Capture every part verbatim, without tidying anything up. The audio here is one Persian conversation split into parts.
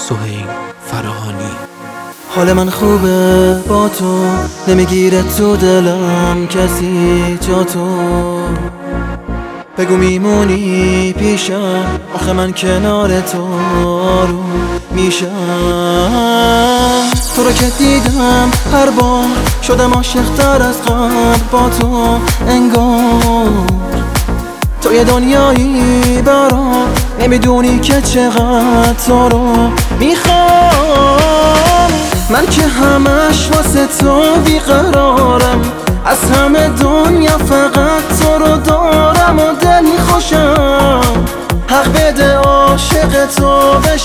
سهیل فراهانی. حال من خوبه با تو، نمیگیره تو دلم کسی جا تو. بگو میمونی پیشم، آخه من کنار تو رو میشم. تو رو که دیدم هر بار شدم عاشق تر از قبل با تو انگار. تو یه دنیایی برام، نمیدونی که چقدر تو رو میخوام. من که همش واسه تو بیقرارم، از همه دنیا فقط تو رو دارم و دل خوشم. حق بده عاشق تو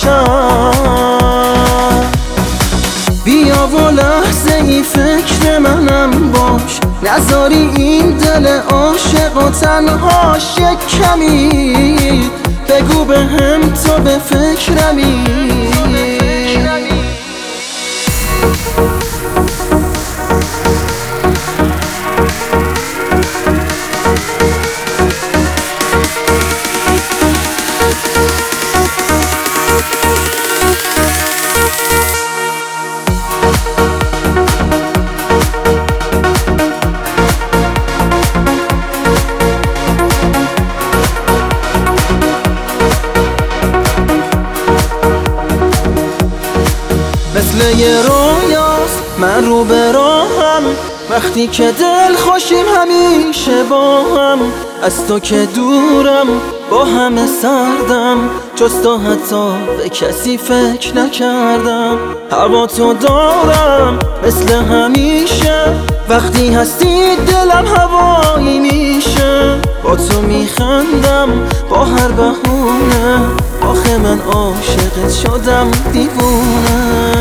بشم. بیا و لحظه ای فکر منم باش، نذاری این دل عاشق و تنهاش یک کمی. بگو به هم تو به فکرمی. مثل یه رویاست من رو به راهم، وقتی که دل خوشیم همیشه با هم. از تو که دورم با همه سردم، جز تو حتی به کسی فکر نکردم. هوا تو دارم مثل همیشه، وقتی هستی دلم هوایی میشه. با تو میخندم با هر بهونه، آخه من عاشقت شدم دیوونه.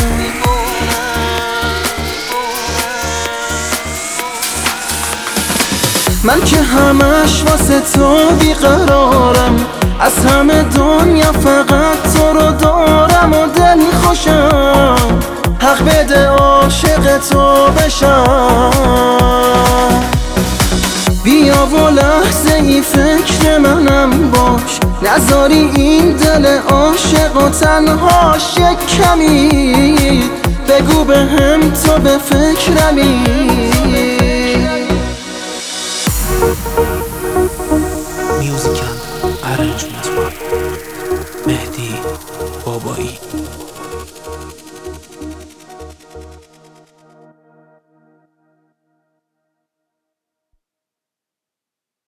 من که همش واسه تو بیقرارم، از همه دنیا فقط تو رو دارم و دل خوشم. حق بده عاشق تو بشم. بیا و لحظه ای فکر منم باش، نذاری این دل عاشق و تنهاش یک کمی. بگو به هم تو به فکرمی. Music and arrangement by Mehdi Babai.